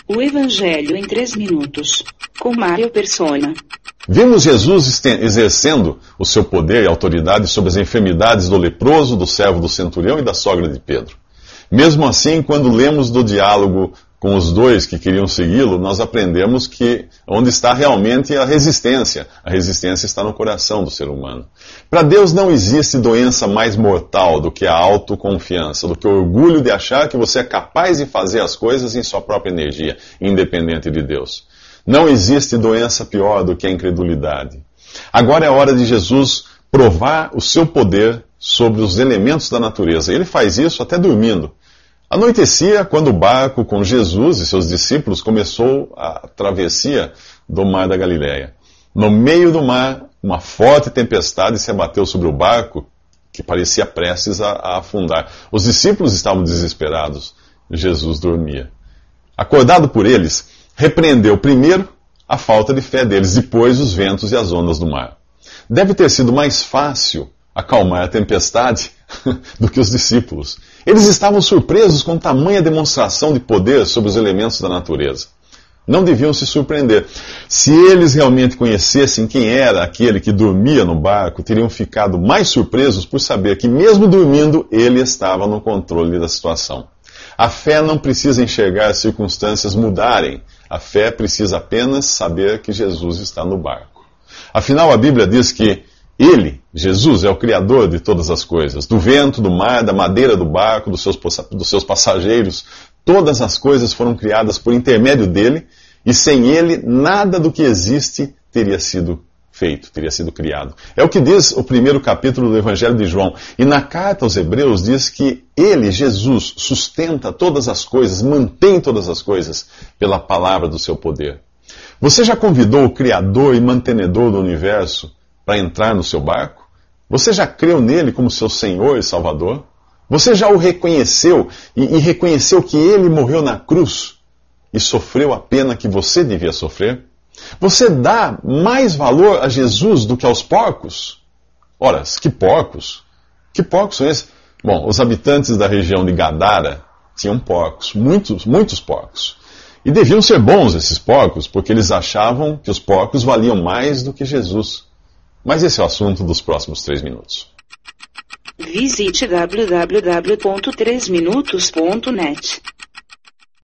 O Evangelho em 3 minutos, com Mário Persona. Vimos Jesus exercendo o seu poder e autoridade sobre as enfermidades do leproso, do servo do centurião e da sogra de Pedro. Mesmo assim, quando lemos do diálogo com os dois que queriam segui-lo, nós aprendemos que onde está realmente a resistência está no coração do ser humano. Para Deus não existe doença mais mortal do que a autoconfiança, do que o orgulho de achar que você é capaz de fazer as coisas em sua própria energia, independente de Deus. Não existe doença pior do que a incredulidade. Agora é a hora de Jesus provar o seu poder sobre os elementos da natureza. Ele faz isso até dormindo. Anoitecia quando o barco com Jesus e seus discípulos começou a travessia do mar da Galileia. No meio do mar, uma forte tempestade se abateu sobre o barco, que parecia prestes a afundar. Os discípulos estavam desesperados. Jesus dormia. Acordado por eles, repreendeu primeiro a falta de fé deles, depois os ventos e as ondas do mar. Deve ter sido mais fácil acalmar a tempestade do que os discípulos. Eles estavam surpresos com tamanha demonstração de poder sobre os elementos da natureza. Não deviam se surpreender. Se eles realmente conhecessem quem era aquele que dormia no barco, teriam ficado mais surpresos por saber que, mesmo dormindo, ele estava no controle da situação. A fé não precisa enxergar as circunstâncias mudarem. A fé precisa apenas saber que Jesus está no barco. Afinal, a Bíblia diz que Ele, Jesus, é o Criador de todas as coisas, do vento, do mar, da madeira do barco, dos seus passageiros. Todas as coisas foram criadas por intermédio dele, e sem ele, nada do que existe teria sido feito, teria sido criado. É o que diz o primeiro capítulo do Evangelho de João. E na carta aos Hebreus diz que ele, Jesus, sustenta todas as coisas, mantém todas as coisas pela palavra do seu poder. Você já convidou o Criador e mantenedor do universo para entrar no seu barco? Você já creu nele como seu Senhor e Salvador? Você já o reconheceu e reconheceu que ele morreu na cruz e sofreu a pena que você devia sofrer? Você dá mais valor a Jesus do que aos porcos? Ora, que porcos? Que porcos são esses? Bom, os habitantes da região de Gadara tinham porcos, muitos porcos. E deviam ser bons esses porcos, porque eles achavam que os porcos valiam mais do que Jesus. Mas esse é o assunto dos próximos 3 minutos. Visite www.3minutos.net.